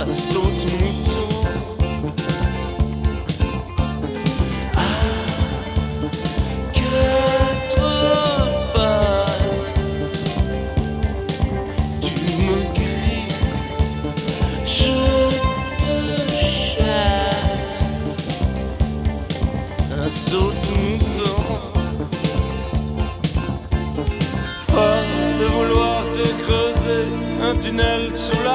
un saute-mouton. Quatre pattes, tu me griffes, je te chatte, un saute-mouton. Fort de vouloir te creuser un tunnel sous la